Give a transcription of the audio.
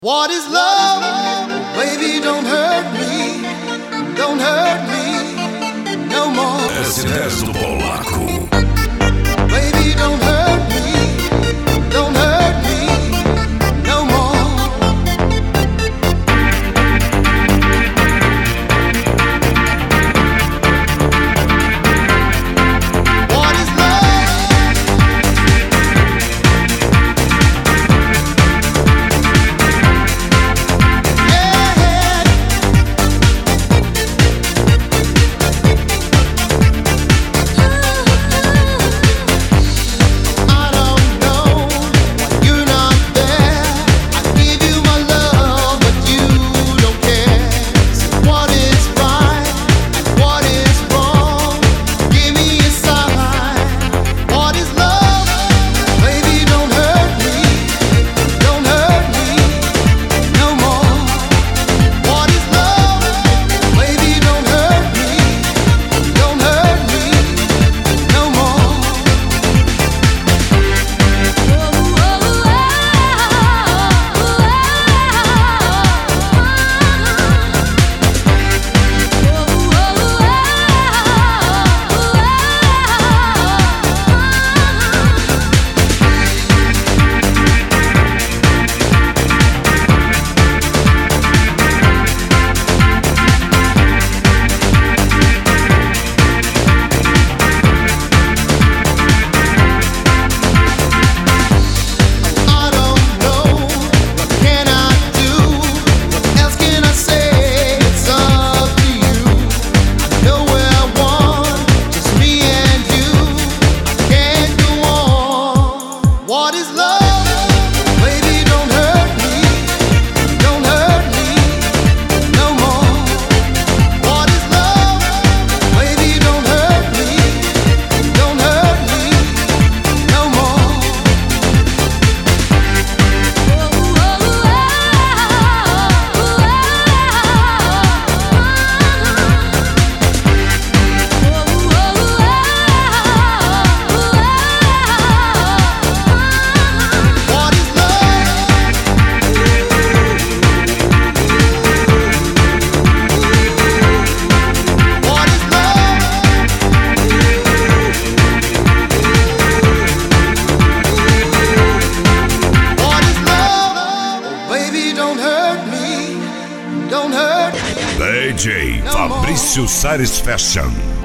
What is love? Baby, don't hurt me no more. S10 do Polaco. Baby, don't hurt me no more. What is love? Yeah. I don't know when you're not there. I give you my love, but you don't care. So what is right and what is wrong? Give me a sign. What is love? Baby, don't hurt me no more. What is love? Baby, don't hurt me no more. I don't know, what can I do? What else can I say? It's up to you. I know where I want, just me and you. I can't go on. What is love? Baby, don't hurt me no more. What is love? Baby, don't hurt me no more. What is love? What is love? What is love? Oh, baby, don't hurt me. DJ Fabrício Sares Fashion.